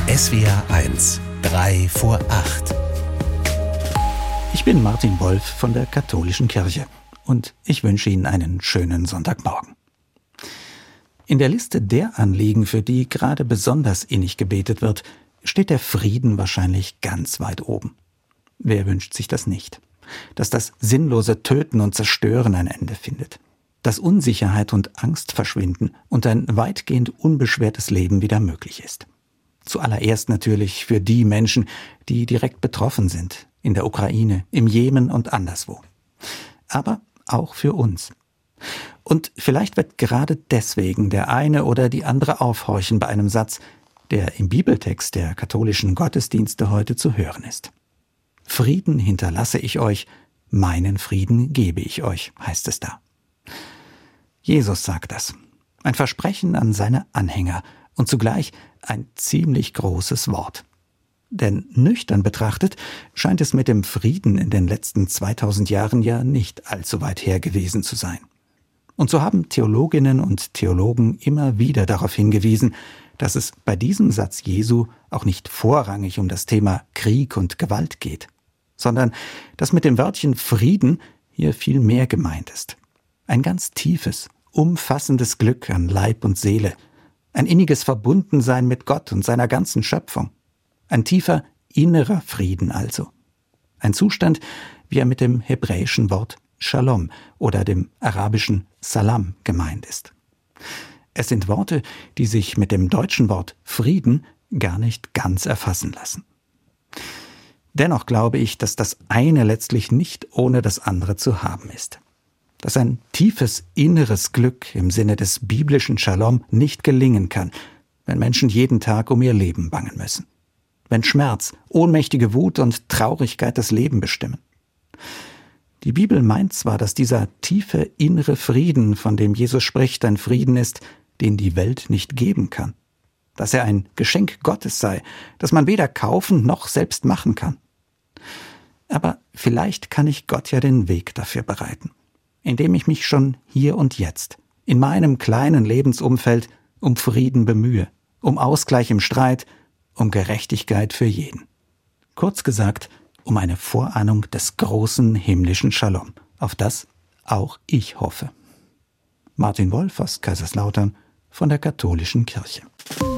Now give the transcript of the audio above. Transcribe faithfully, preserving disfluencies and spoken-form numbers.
S W R eins, drei vor acht. Ich bin Martin Wolf von der Katholischen Kirche und ich wünsche Ihnen einen schönen Sonntagmorgen. In der Liste der Anliegen, für die gerade besonders innig gebetet wird, steht der Frieden wahrscheinlich ganz weit oben. Wer wünscht sich das nicht? Dass das sinnlose Töten und Zerstören ein Ende findet. Dass Unsicherheit und Angst verschwinden und ein weitgehend unbeschwertes Leben wieder möglich ist. Zuallererst natürlich für die Menschen, die direkt betroffen sind, in der Ukraine, im Jemen und anderswo. Aber auch für uns. Und vielleicht wird gerade deswegen der eine oder die andere aufhorchen bei einem Satz, der im Bibeltext der katholischen Gottesdienste heute zu hören ist. Frieden hinterlasse ich euch, meinen Frieden gebe ich euch, heißt es da. Jesus sagt das. Ein Versprechen an seine Anhänger und zugleich ein ziemlich großes Wort. Denn nüchtern betrachtet scheint es mit dem Frieden in den letzten zweitausend Jahren ja nicht allzu weit her gewesen zu sein. Und so haben Theologinnen und Theologen immer wieder darauf hingewiesen, dass es bei diesem Satz Jesu auch nicht vorrangig um das Thema Krieg und Gewalt geht, sondern dass mit dem Wörtchen Frieden hier viel mehr gemeint ist. Ein ganz tiefes, umfassendes Glück an Leib und Seele, ein inniges Verbundensein mit Gott und seiner ganzen Schöpfung. Ein tiefer innerer Frieden also. Ein Zustand, wie er mit dem hebräischen Wort Shalom oder dem arabischen Salam gemeint ist. Es sind Worte, die sich mit dem deutschen Wort Frieden gar nicht ganz erfassen lassen. Dennoch glaube ich, dass das eine letztlich nicht ohne das andere zu haben ist. Dass ein tiefes inneres Glück im Sinne des biblischen Shalom nicht gelingen kann, wenn Menschen jeden Tag um ihr Leben bangen müssen. Wenn Schmerz, ohnmächtige Wut und Traurigkeit das Leben bestimmen. Die Bibel meint zwar, dass dieser tiefe innere Frieden, von dem Jesus spricht, ein Frieden ist, den die Welt nicht geben kann. Dass er ein Geschenk Gottes sei, das man weder kaufen noch selbst machen kann. Aber vielleicht kann ich Gott ja den Weg dafür bereiten, indem ich mich schon hier und jetzt, in meinem kleinen Lebensumfeld, um Frieden bemühe, um Ausgleich im Streit, um Gerechtigkeit für jeden. Kurz gesagt, um eine Vorahnung des großen himmlischen Shalom, auf das auch ich hoffe. Martin Wolf aus Kaiserslautern von der Katholischen Kirche.